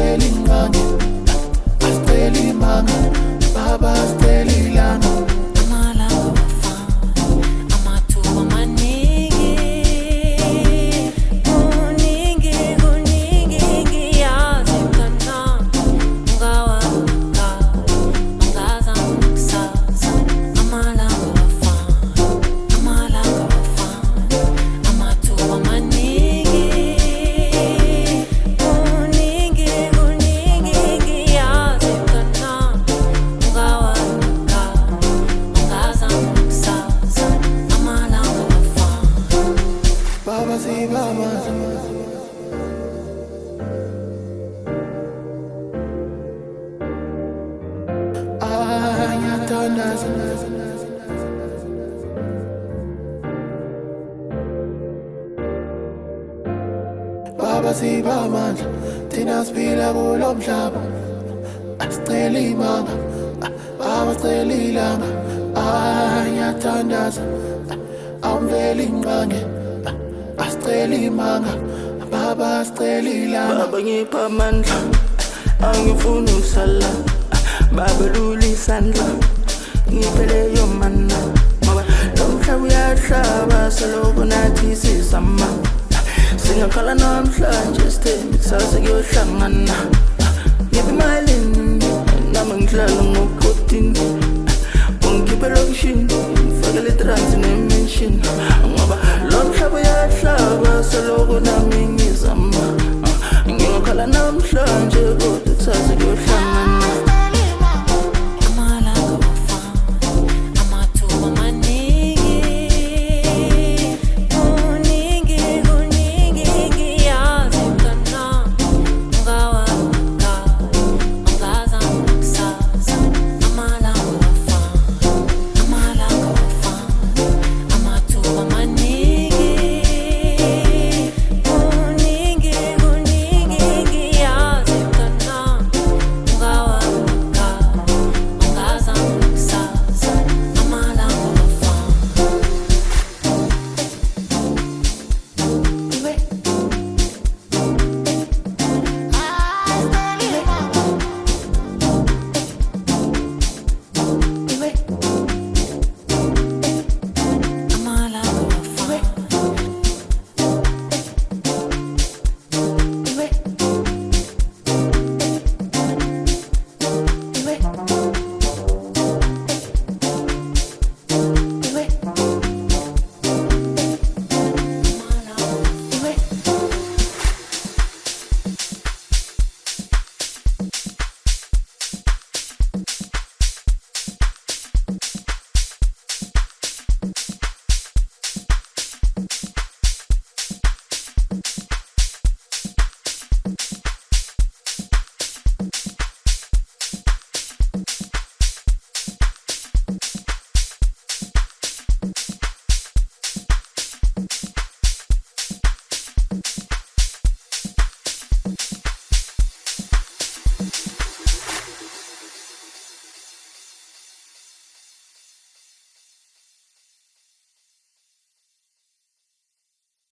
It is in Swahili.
awuveli ngqangi, asiceli imanga, baba asiceli ilanga. Baba siba amandla, thina siphila kulo mhlaba. Asiceli imanga, baba siceli ilanga. Ngiyathandaza, awuveli ngqangi, asiceli imanga, baba siceli ilanga. Baba ngipha amandla, angifuni ukusala. Baba lula isandla, ngiphe leyo mana. Ngoba lo mhlaba uyahlaba, selokhu nathi sisama. Singakhala namhlanje sithembe kusasa kuyohlangana. Ngiphe imali nami ngihlala ngokotini. Ungikhiphe lokishini, ngifake le-trans ne-mention. Ngoba lo mhlaba uyahlaba, selokhu nami ngizama. Ngingakhala namhlanje